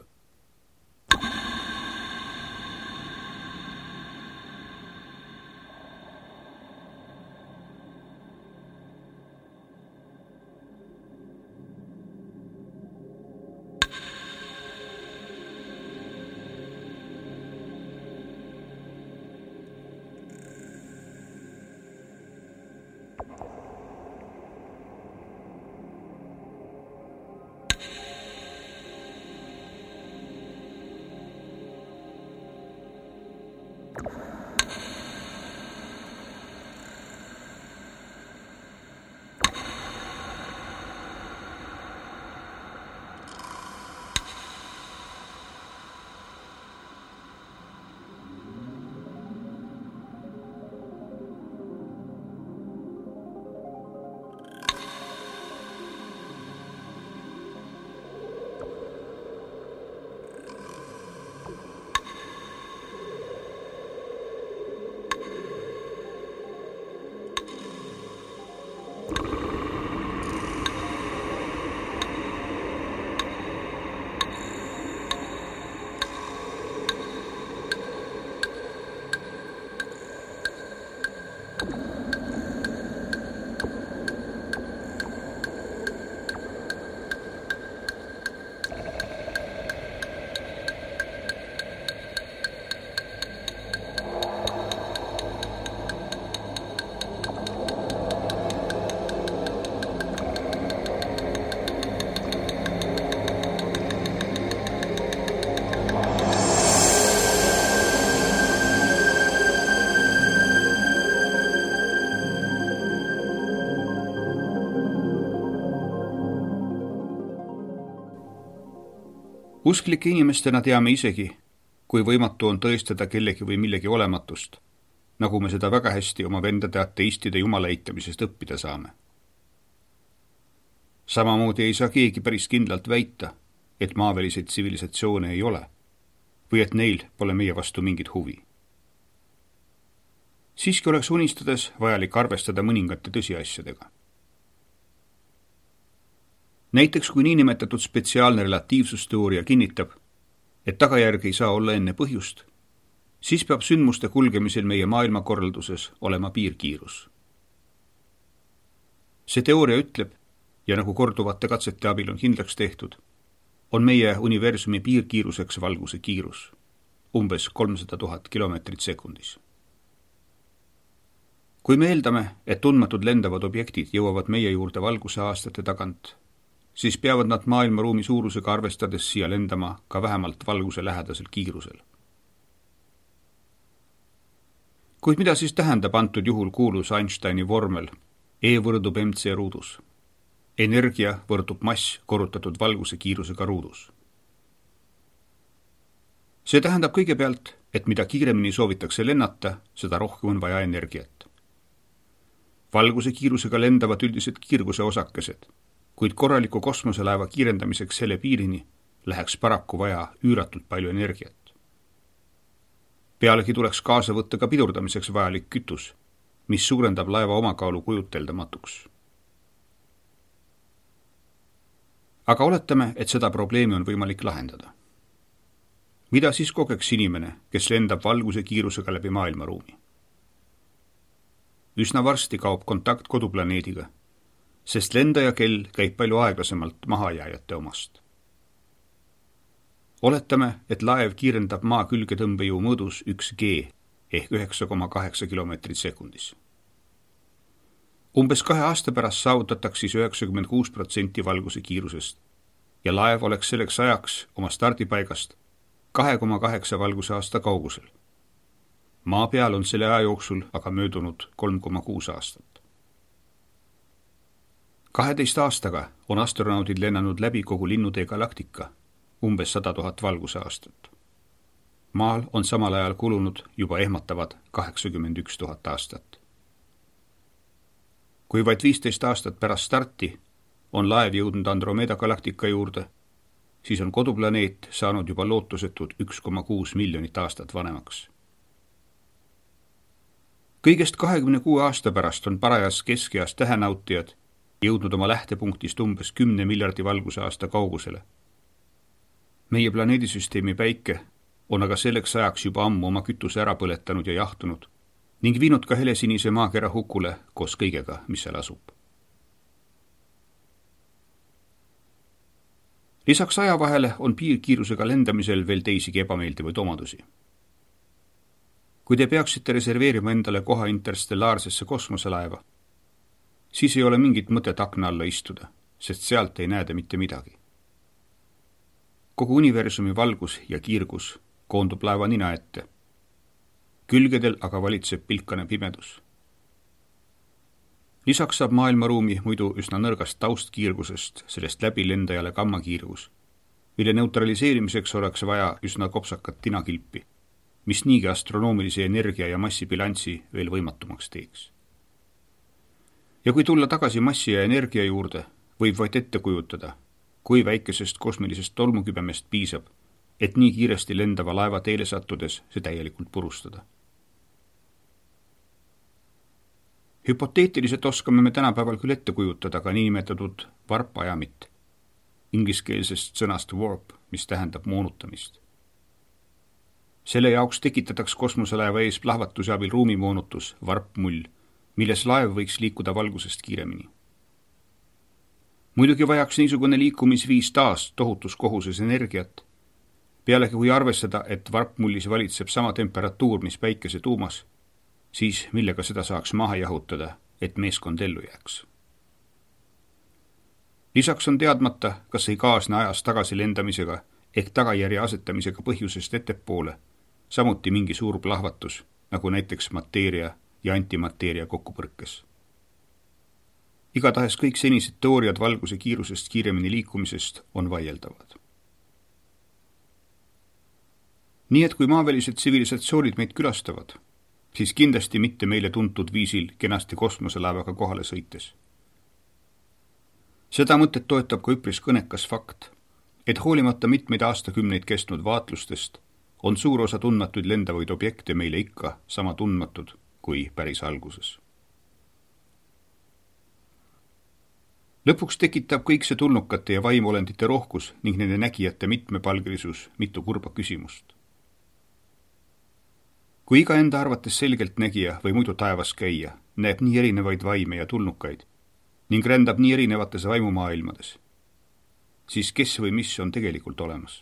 Usklike inimestena teame isegi, kui võimatu on tõestada kellegi või millegi olematust, nagu me seda väga hästi oma vendade ateistide jumala eitamisest õppida saame. Samamoodi ei saa keegi päris kindlalt väita, et maaväliseid tsivilisatsioone ei ole, või et neil pole meie vastu mingit huvi. Siiski oleks unistades vajalik arvestada mõningate tõsiasjadega. Näiteks kui niinimetatud spetsiaalne relatiivsusteooria kinnitab, et tagajärg ei saa olla enne põhjust, siis peab sündmuste kulgemisel meie maailmakorralduses olema piirkiirus. See teooria ütleb, ja nagu korduvate katsete abil on kindlaks tehtud, on meie universumi piirkiiruseks valguse kiirus, umbes kolmsada tuhat kilomeetrit sekundis. Kui me eeldame, et tundmatud lendavad objektid jõuavad meie juurde valguse aastate tagant, siis peavad nad maailmaruumi suurusega arvestades siia lendama ka vähemalt valguse lähedasel kiirusel. Kuid mida siis tähendab antud juhul kuulus Einsteini vormel E võrdub M C ruudus? Energia võrdub mass korrutatud valguse kiirusega ruudus. See tähendab kõigepealt, et mida kiiremini soovitakse lennata, seda rohkem on vaja energiat. Valguse kiirusega lendavad üldiselt kiirguse osakesed, kuid korraliku kosmoselaeva kiirendamiseks selle piirini läheks paraku vaja üüratult palju energiat. Pealegi tuleks kaasa võtta ka pidurdamiseks vajalik kütus, mis suurendab laeva omakaalu kujuteldamatuks. Aga oletame, et seda probleemi on võimalik lahendada. Mida siis kogeks inimene, kes lendab valguse kiirusega läbi maailmaruumi? Üsna varsti kaob kontakt koduplaneediga, sest lendaja kell käib palju aeglasemalt mahajääjate omast. Oletame, et laev kiirendab maa külgetõmbejõu mõõdus üks G ehk üheksa koma kaheksa kilomeetrit sekundis. Umbes kahe aasta pärast saavutatakse siis üheksakümmend kuus protsenti valguse kiirusest ja laev oleks selleks ajaks oma stardipaigast kahe koma kaheksa valguse aasta kaugusel. Maa peal on selle aja jooksul aga möödunud kolm koma kuus aastat. kaheteist aastaga on astronaudid lennanud läbi kogu linnutee galaktika, umbes sada tuhat valguse aastat. Maal on samal ajal kulunud juba ehmatavad kaheksakümmend üks tuhat aastat. Kui vaid viisteist aastat pärast starti on laev jõudnud Andromeda galaktika juurde, siis on koduplaneet saanud juba lootusetud üks koma kuus miljonit aastat vanemaks. Kõigest kahekümne kuue aasta pärast on parajas keskeas tähenautijad jõudnud oma lähtepunktist umbes kümne miljardi valguse aasta kaugusele. Meie planeedisüsteemi päike on aga selleks ajaks juba ammu oma kütuse ära põletanud ja jahtunud ning viinud ka helesinise maakera hukule koos kõigega, mis seal asub. Lisaks aja vahele on piirkiirusega lendamisel veel teisigi ebameeldivaid omadusi. Kui te peaksite reserveerima endale koha interstellaarsesse kosmoselaeva, siis ei ole mingit mõtet akna alla istuda, sest sealt ei näe te mitte midagi. Kogu universumi valgus ja kiirgus koondub laeva nina ette. Külgedel aga valitseb pilkane pimedus. Lisaks saab maailmaruumi muidu üsna nõrgast taustkiirgusest sellest läbi lendajale gammakiirgus, mille neutraliseerimiseks oleks vaja üsna kopsakat tinakilpi, mis niigi astronoomilise energia ja massibilanssi veel võimatumaks teeks. Ja kui tulla tagasi massi ja energia juurde, võib vaid ette kujutada, kui väikesest kosmilisest tolmukübemest piisab, et nii kiiresti lendava laeva teele sattudes see täielikult purustada. Hüpoteetiliselt oskame me tänapäeval küll ette kujutada ka niinimetatud varpajamit, ingliskeelsest sõnast warp, mis tähendab moonutamist. Selle jaoks tekitataks kosmoselaeva ees plahvatuse abil ruumimoonutus, varpmull, milles laev võiks liikuda valgusest kiiremini. Muidugi vajaks niisugune liikumisviis taas tohutus kohuses energiat, pealegi kui arvestada, et varpmullis valitseb sama temperatuur, mis päikese tuumas, siis millega seda saaks maha jahutada, et meeskond ellu jääks. Lisaks on teadmata, kas ei kaasne ajas tagasi lendamisega ehk tagajärje asetamisega põhjusest ettepoole, samuti mingi suur plahvatus, nagu näiteks mateeria ja antimateeria kokkupõrkes. Igatahes kõik senised teooriad valguse kiirusest kiiremini liikumisest on vaieldavad. Nii et kui maavälised tsivilisatsioonid meid külastavad, siis kindlasti mitte meile tuntud viisil kenasti kosmoselaevaga kohale sõites. Seda mõtet toetab ka üpris kõnekas fakt, et hoolimata mitmeid aastakümneid kestnud vaatlustest on suur osa tundmatuid lendavaid objekte meile ikka sama tundmatud kui päris alguses. Lõpuks tekitab kõik see tulnukate ja vaimolendite rohkus ning nende nägijate mitmepalgelisus mitu kurba küsimust. Kui iga enda arvates selgelt nägija või muidu taevas käia, näeb nii erinevaid vaime ja tulnukaid ning rändab nii erinevates vaimumaailmades, siis kes või mis on tegelikult olemas?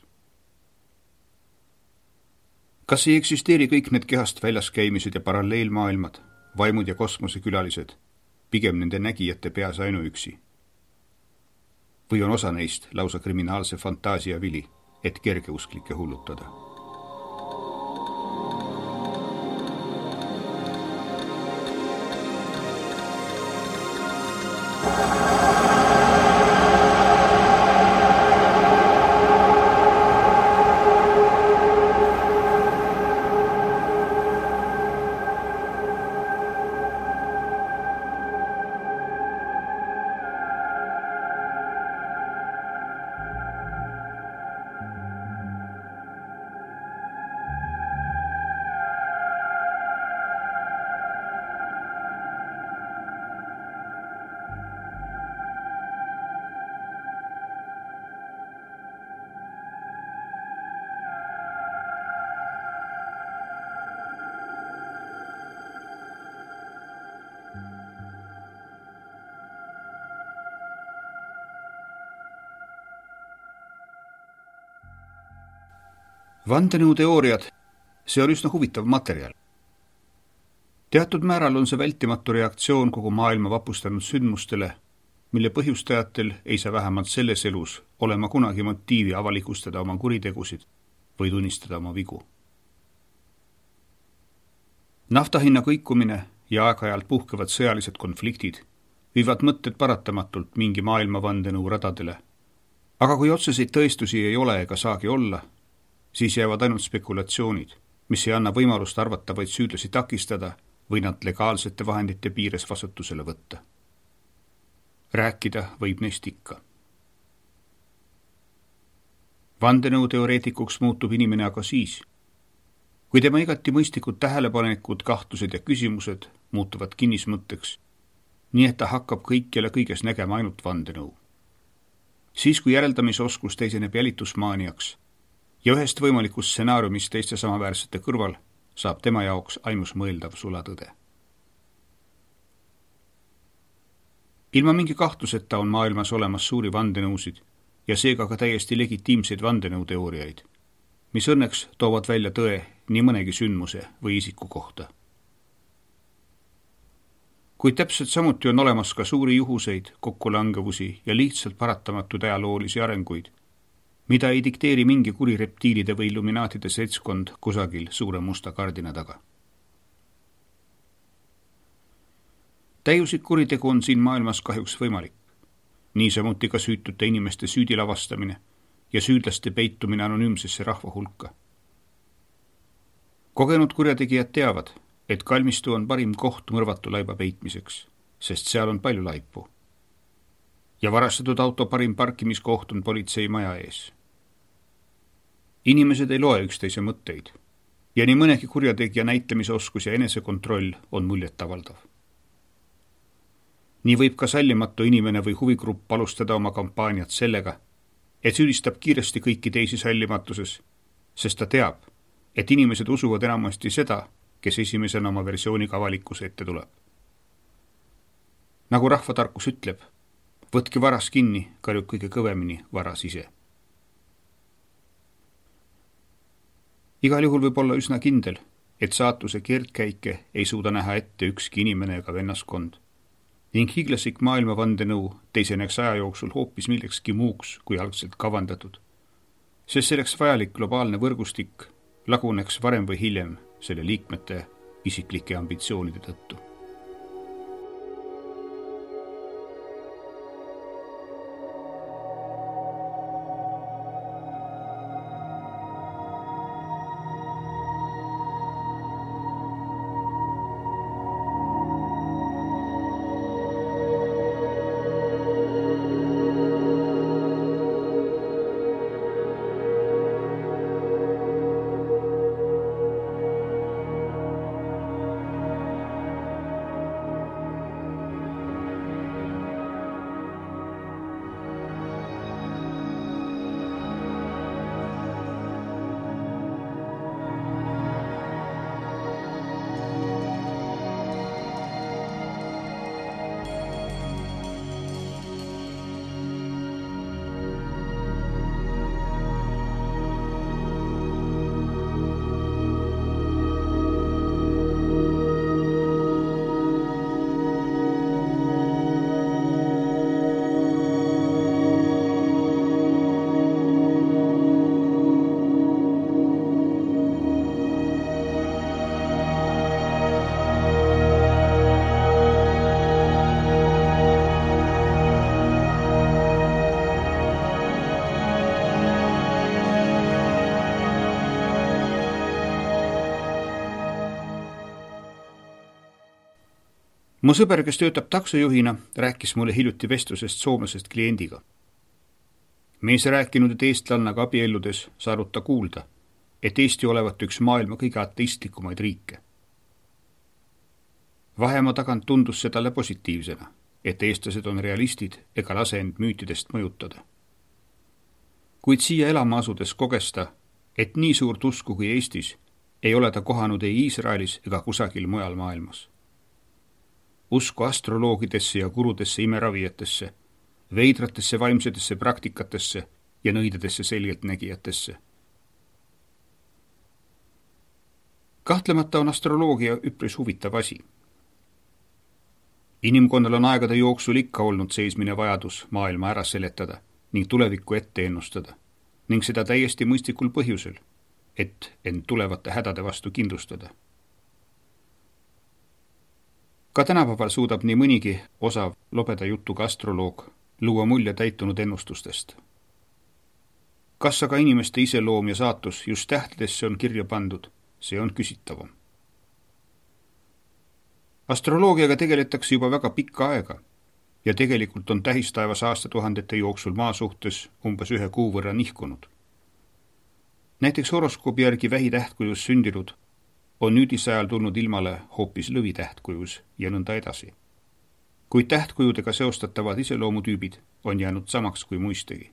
Kas ei eksisteeri kõik need kehast väljas käimised ja paralleelmaailmad, vaimud ja kosmosekülalised, pigem nende nägijate peas ainuüksi? Või on osa neist lausa kriminaalse fantaasia vili, et kergeusklikke hullutada? Vandenõuteooriad, see on üsna huvitav materjal. Teatud määral on see vältimatu reaktsioon kogu maailma vapustanud sündmustele, mille põhjustajatel ei saa vähemalt selles elus olema kunagi motiivi avalikustada oma kuritegusid või tunnistada oma vigu. Naftahinna kõikumine ja aeg-ajalt puhkevad sõjalised konfliktid viivad mõtted paratamatult mingi maailma vandenõu radadele, aga kui otseseid tõestusi ei ole ega saagi olla, siis jäävad ainult spekulatsioonid, mis ei anna võimalust arvatavaid süüdlasi takistada või nad legaalsete vahendite piires vastutusele võtta. Rääkida võib neist ikka. Vandenõuteoreetikuks muutub inimene aga siis, kui tema igati mõistlikud tähelepanelikud kahtlused ja küsimused muutuvad kinnismõtteks nii et ta hakkab kõikjale kõiges nägema ainult vandenõu. Siis, kui järeldamisoskus teiseneb jälitusmaaniaks ja ühest võimalikust stsenaariumist teiste samaväärsete kõrval saab tema jaoks ainus mõeldav sulatõde. Ilma mingi kahtluseta on maailmas olemas suuri vandenõusid ja seega ka täiesti legitiimseid vandenõuteooriaid, mis õnneks toovad välja tõe nii mõnegi sündmuse või isiku kohta. Kuid täpselt samuti on olemas ka suuri juhuseid, kokkulangevusi ja lihtsalt paratamatuid ajaloolisi arenguid, mida ei dikteeri mingi kuri reptiilide või illuminaatide seltskond kusagil suure musta kardina taga. Täiuslik kuritegu on siin maailmas kahjuks võimalik. Niisamuti ka süütute inimeste süüdi lavastamine ja süüdlaste peitumine anonüümsesse rahva hulka. Kogenud kurjategijad teavad, et kalmistu on parim koht mõrvatu laiba peitmiseks, sest seal on palju laipu. Ja varastatud auto parim parkimiskoht on politsei maja ees. Inimesed ei loe üksteise mõtteid ja nii mõnegi kurjategija näitlemisoskus ja enesekontroll on muljetavaldav. Nii võib ka sallimatu inimene või huvigrupp alustada oma kampaaniat sellega, et süüdistab kiiresti kõiki teisi sallimatuses, sest ta teab, et inimesed usuvad enamasti seda, kes esimesena oma versiooniga avalikkuse ette tuleb. Nagu rahvatarkus ütleb, võtke varas kinni, karjub kõige kõvemini varas ise. Igal juhul võib olla üsna kindel, et saatuse keerdkäike ei suuda näha ette ükski inimene ega vennaskond, ning hiiglaslik maailma vandenõu teiseneks aja jooksul hoopis millekski muuks kui algselt kavandatud, sest selleks vajalik globaalne võrgustik laguneks varem või hiljem selle liikmete isiklike ambitsioonide tõttu. Mu sõber, kes töötab taksojuhina, rääkis mulle hiljuti vestlusest soomlasest kliendiga. Mees rääkinud, et eestlannaga abielludes saanud ta kuulda, et Eesti olevat üks maailma kõige ateistlikumaid riike. Vahemaa tagant tundus see talle positiivsena, et eestlased on realistid ega lase end müütidest mõjutada. Kuid siia elama asudes koges ta, et nii suurt usku kui Eestis ei ole ta kohanud ei Iisraelis ega kusagil mujal maailmas. Usku astroloogidesse ja gurudesse imeravijatesse, veidratesse vaimsetesse praktikatesse ja nõidadesse selgeltnägijatesse. Kahtlemata on astroloogia üpris huvitav asi. Inimkonnal on aegade jooksul ikka olnud seismine vajadus maailma ära seletada ning tulevikku ette ennustada, ning seda täiesti mõistlikul põhjusel, et end tulevate hädade vastu kindlustada. Ka tänapäeval suudab nii mõnigi osav lobeda jutuga astroloog luua mulje täitunud ennustustest. Kas aga inimeste iseloom ja saatus just tähtedesse on kirja pandud, see on küsitavam. Astroloogiaga tegeletakse juba väga pikka aega ja tegelikult on tähistaevas aastatuhandete jooksul maa suhtes umbes ühe kuu võrra nihkunud. Näiteks horoskoobi järgi vähitähtkujus sündinud on nüüdisajal tulnud ilmale hoopis lõvitähtkujus ja nõnda edasi. kuid tähtkujudega seostatavad iseloomutüübid on jäänud samaks kui muistegi.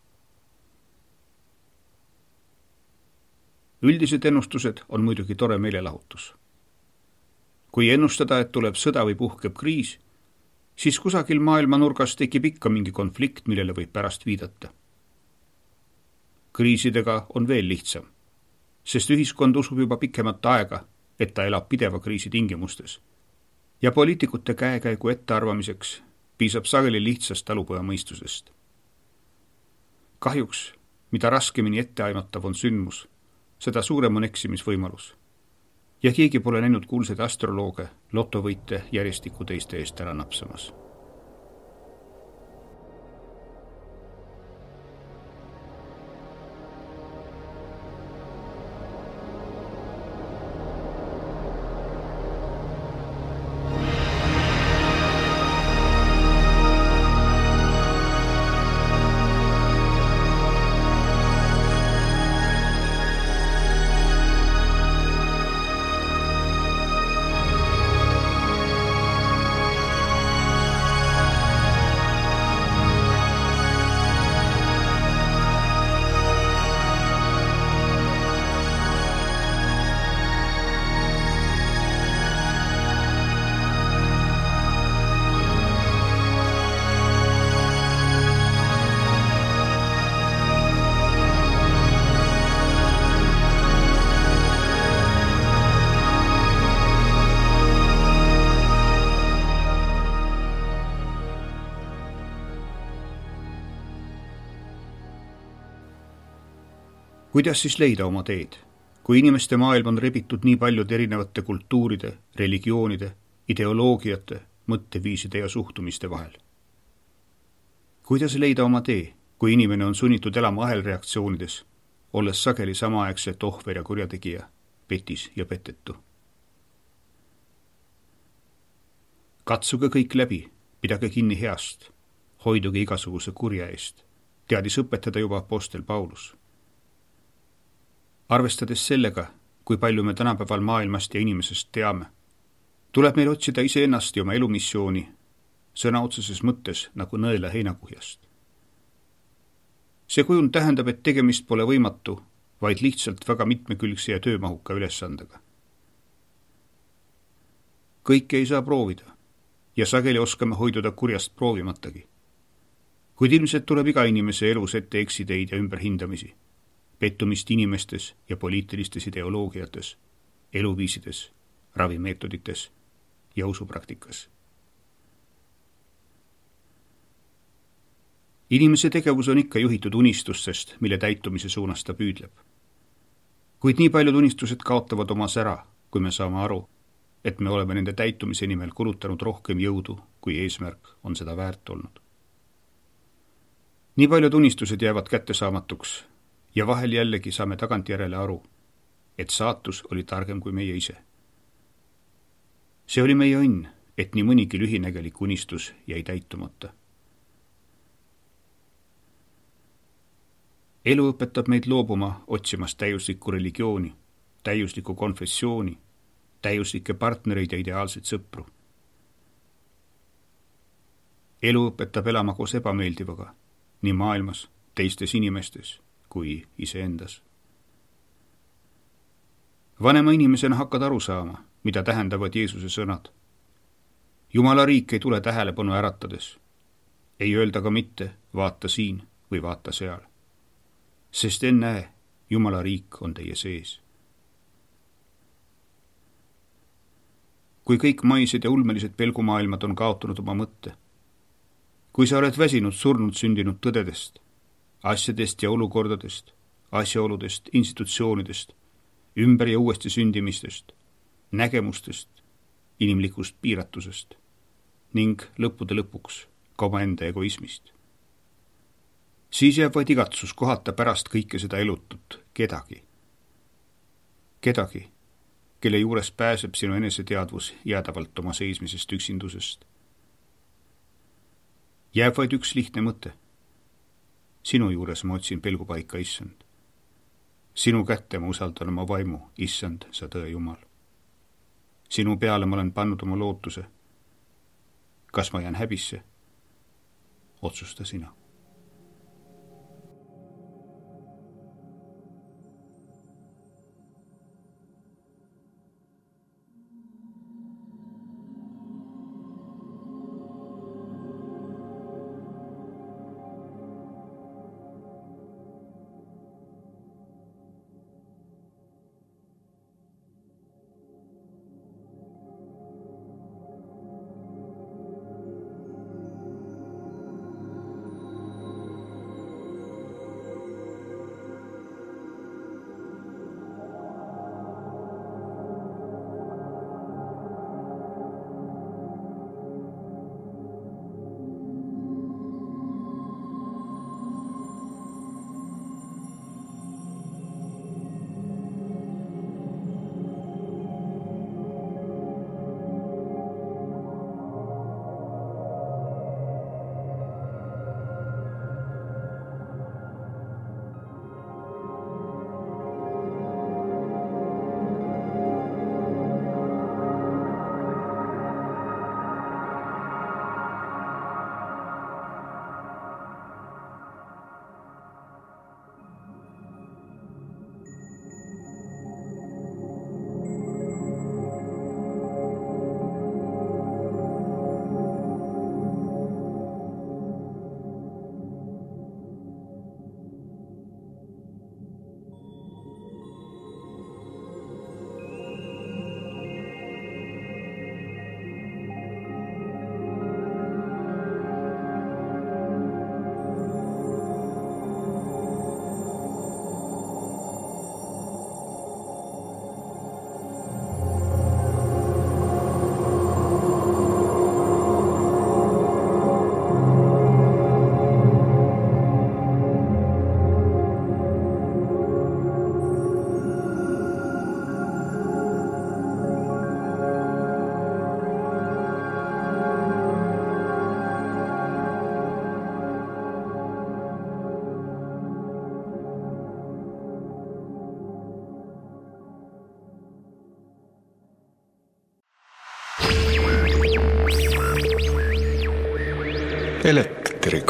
Üldised ennustused on muidugi tore meelelahutus. Kui ennustada, et tuleb sõda või puhkeb kriis, siis kusagil maailma nurgas tekib ikka mingi konflikt, millele võib pärast viidata. Kriisidega on veel lihtsam, sest ühiskond usub juba pikemat aega, et ta elab pideva kriisi tingimustes. Ja poliitikute käekäigu ettearvamiseks piisab sageli lihtsast talupojamõistusest. Kahjuks, mida raskemini etteaimatav on sündmus, seda suurem on eksimisvõimalus. Ja keegi pole näinud kuulsaid astrolooge lotovõite järjestiku teiste eest ära napsamas. Kuidas siis leida oma teed, kui inimeste maailm on rebitud nii paljude erinevate kultuuride, religioonide, ideoloogiate, mõtteviiside ja suhtumiste vahel? Kuidas leida oma tee, kui inimene on sunnitud elama ahelreaktsioonides, olles sageli samaaegselt ohver ja kurjategija, petis ja petetu? Katsuge kõik läbi, pidage kinni heast, hoiduge igasuguse kurja eest, teadis õpetada juba apostel Paulus. Arvestades sellega, kui palju me tänapäeval maailmast ja inimesest teame, tuleb meil otsida iseennast ja oma elumissiooni sõna otseses mõttes nagu nõela heinakuhjast. See kujund tähendab, et tegemist pole võimatu, vaid lihtsalt väga mitmekülgse ja töömahuka ülesandega. Kõike ei saa proovida ja sageli oskame hoiduda kurjast proovimatagi. Kuid ilmselt tuleb iga inimese elus ette eksideid ja ümberhindamisi, pettumist inimestes ja poliitilistes ideoloogiates, eluviisides, ravimeetodites ja usupraktikas. Inimese tegevus on ikka juhitud unistustest, mille täitumise suunas ta püüdleb. Kuid nii paljud unistused kaotavad oma sära, kui me saame aru, et me oleme nende täitumise nimel kulutanud rohkem jõudu, kui eesmärk on seda väärt olnud. Nii paljud unistused jäävad kättesaamatuks ja vahel jällegi saame tagantjärele aru, et saatus oli targem kui meie ise. See oli meie õnn, et nii mõnigi lühinägelik unistus jäi täitumata. Elu õpetab meid loobuma otsimast täiuslikku religiooni, täiuslikku konfessiooni, täiuslikke partnereid ja ideaalseid sõpru. Elu õpetab elama koos ebameeldivaga, nii maailmas, teistes inimestes kui iseendas. Vanema inimesena hakkad aru saama, mida tähendavad Jeesuse sõnad. Jumala riik ei tule tähelepanu äratades. Ei öelda ka mitte vaata siin või vaata seal. Sest ennäe, Jumala riik on teie sees. Kui kõik maised ja ulmelised pelgumaailmad on kaotanud oma mõtte, kui sa oled väsinud surnud sündinud tõdedest, asjadest ja olukordadest, asjaoludest, institutsioonidest, ümber ja uuesti sündimistest, nägemustest, inimlikust piiratusest ning lõppude lõpuks ka omaenda egoismist. Siis jääb vaid igatsus kohata pärast kõike seda elutut kedagi. Kedagi, kelle juures pääseb sinu eneseteadvus jäädavalt oma seismisest üksindusest. Jääb vaid üks lihtne mõte. Sinu juures ma otsin pelgupaika, issand. Sinu kätte ma usaldan oma vaimu, issand, sa tõe Jumal. Sinu peale ma olen pannud oma lootuse. kas ma jään häbisse? Otsusta sina.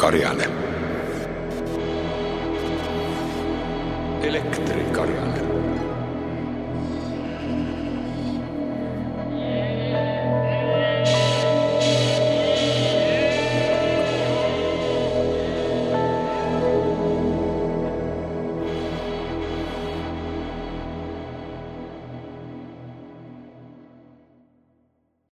Elektrikarjane. Elektrikarjane.